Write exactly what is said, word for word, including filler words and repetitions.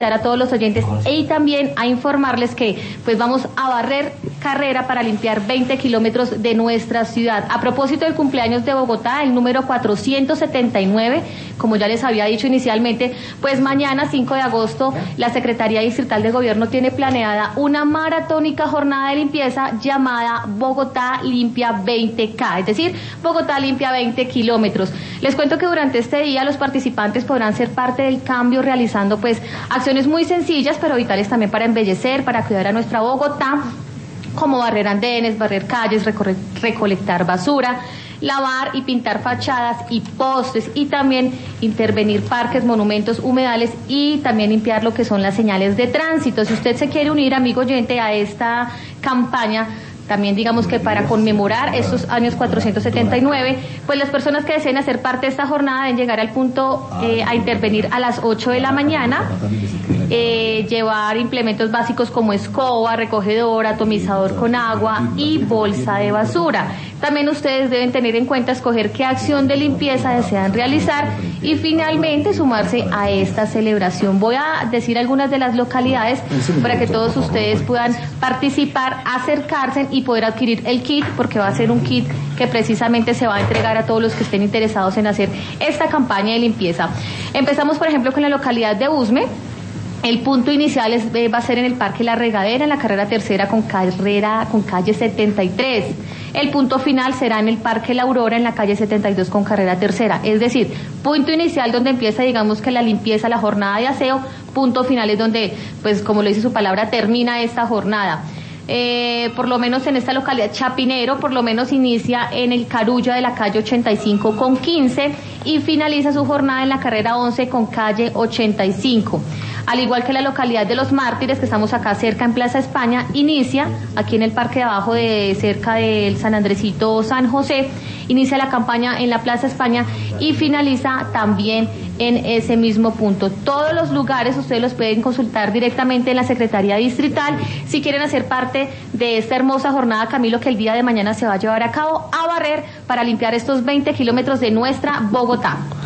a todos los oyentes y también a informarles que pues vamos a barrer carrera para limpiar veinte kilómetros de nuestra ciudad. A propósito del cumpleaños de Bogotá, el número cuatrocientos setenta y nueve, como ya les había dicho inicialmente, pues mañana cinco de agosto la Secretaría Distrital de Gobierno tiene planeada una maratónica jornada de limpieza llamada Bogotá Limpia veinte K, es decir, Bogotá Limpia veinte kilómetros. Les cuento que durante este día los participantes podrán ser parte del cambio realizando pues acciones muy sencillas pero vitales también para embellecer, para cuidar a nuestra Bogotá, como barrer andenes, barrer calles, recorrer, recolectar basura, lavar y pintar fachadas y postes y también intervenir parques, monumentos, humedales y también limpiar lo que son las señales de tránsito. Si usted se quiere unir, amigo oyente, a esta campaña, también digamos que para conmemorar estos años cuatrocientos setenta y nueve, pues las personas que deseen hacer parte de esta jornada deben llegar al punto eh, a intervenir a las ocho de la mañana, eh, llevar implementos básicos como escoba, recogedor, atomizador con agua y bolsa de basura. También ustedes deben tener en cuenta escoger qué acción de limpieza desean realizar y finalmente sumarse a esta celebración. Voy a decir algunas de las localidades para que todos ustedes puedan participar, acercarse y poder adquirir el kit, porque va a ser un kit que precisamente se va a entregar a todos los que estén interesados en hacer esta campaña de limpieza. Empezamos, por ejemplo, con la localidad de Usme. El punto inicial es, eh, va a ser en el Parque La Regadera, en la carrera tercera con, carrera, con calle setenta y tres. El punto final será en el Parque La Aurora, en la calle setenta y dos con carrera tercera. Es decir, punto inicial donde empieza, digamos que la limpieza, la jornada de aseo, punto final es donde, pues como lo dice su palabra, termina esta jornada. Eh, por lo menos en esta localidad, Chapinero, por lo menos inicia en el Carulla de la calle ochenta y cinco con quince y finaliza su jornada en la carrera once con calle ochenta y cinco. Al igual que la localidad de Los Mártires, que estamos acá cerca en Plaza España, inicia aquí en el parque de abajo de cerca del San Andresito San José, inicia la campaña en la Plaza España y finaliza también en ese mismo punto. Todos los lugares ustedes los pueden consultar directamente en la Secretaría Distrital si quieren hacer parte de esta hermosa jornada, Camilo, que el día de mañana se va a llevar a cabo a barrer para limpiar estos veinte kilómetros de nuestra Bogotá.